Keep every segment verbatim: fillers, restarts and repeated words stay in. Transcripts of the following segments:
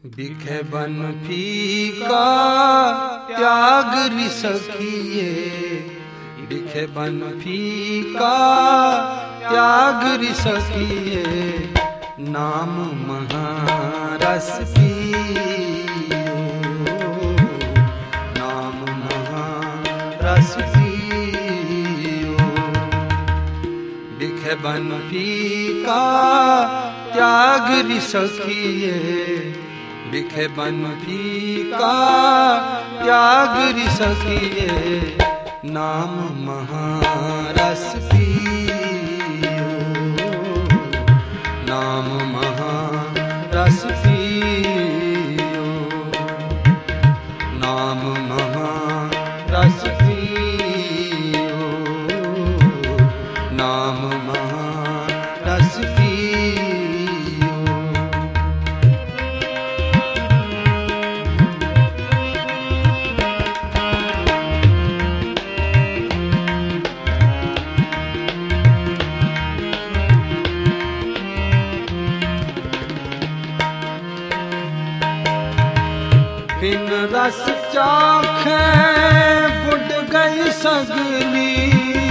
बिखे बन फीका त्याग रिसकिए, बिखे बन फीका त्याग रिसकिए, नाम महारस पियो, नाम महारस पियो। बिखे बन फीका त्याग रिसकिए, बिखे बन फीका त्याग रिसकिए, नाम महारस पियो, नाम महारस पियो, नाम महारस पियो, नाम महारस पियो। बिन रस चाखे बुड गई सगली,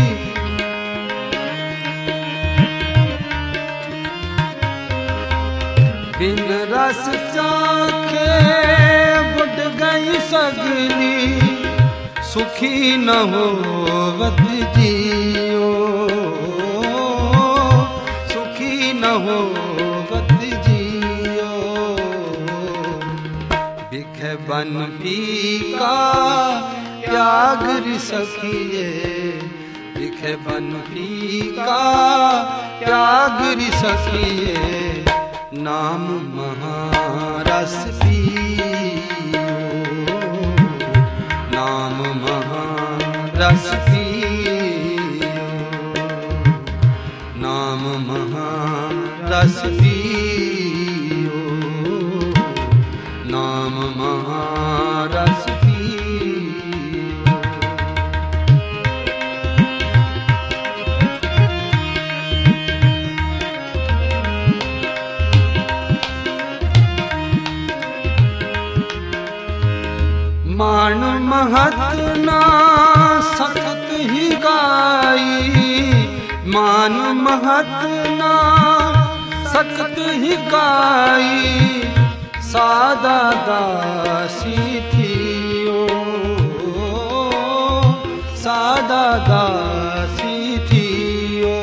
बिन रस चाखे बुड गई सगली, सुखी न होवत जियो, सुखी न होवत जियो। बिखे बन फीका त्याग रिसकिए, बिखे बन फीका त्याग रिसकिए, नाम महारस पियो, नाम महारस पियो, नाम महारस पियो, नाम महारस पियो। मान महत ना सतत ही गाई, मान महत ना सतत ही गाई, सादा दासी थियो, सादा दासी थियो।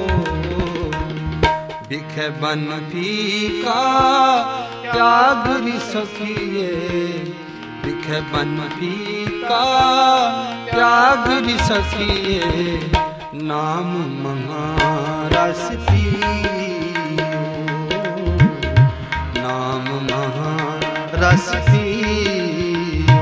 बिखे बन फीका त्याग रिसकिए, बिखे बन फीका त्याग रिसकिए, नाम महारस पियो, नाम महारस पियो।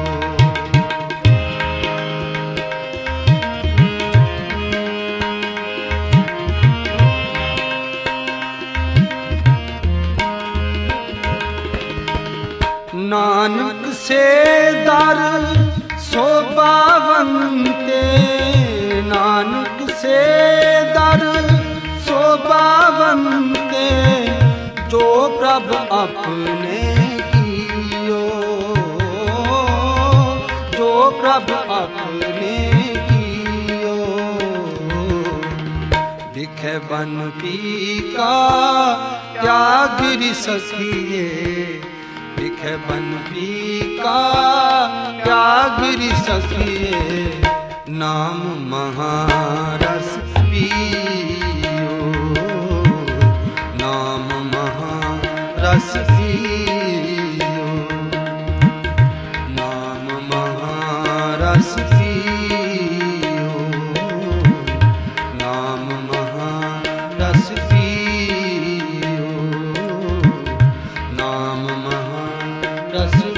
नानक से दर शोभावंते, नानक से दर शोभावंते, जो प्रभु अपने कियो, जो प्रभु अपने कियो। बिखे बन फीका त्याग रिसकिए, बिखे बन फीका त्याग रिसकिए, नाम महारस पियो, नाम महारस पियो, नाम महारस पियो, नाम महारस पियो, नाम महारस